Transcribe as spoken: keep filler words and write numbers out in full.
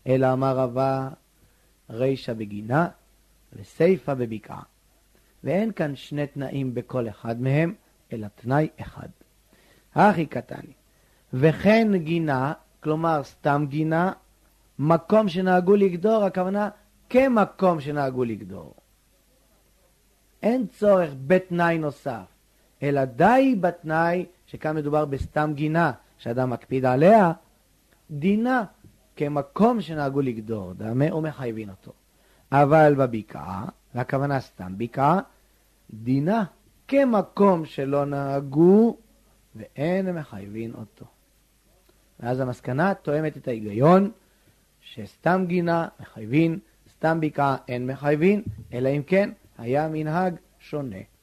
אלא אמר רבה רישא בגינה וסיפא בבקעה. ואין כאן שני תנאים בכל אחד מהם, אלא תנאי אחד. הכי קטני. וכן גינה, כלומר סתם גינה, מקום שנהגו לגדור, הכוונה כמקום שנהגו לגדור. אין צורך בתנאי נוסף, אלא די בתנאי שכאן מדובר בסתם גינה, שאדם מקפיד עליה, דינה כמקום שנהגו לגדור, דמה ומחייבין אותו. אבל בבקעה, והכוונה סתם בקעה, דינה כמקום שלא נהגו ואין מחייבין אותו. ואז המסקנה תואמת את ההיגיון שסתם גינה מחייבין, סתם בקעה אין מחייבין, אלא אם כן היה מנהג שונה.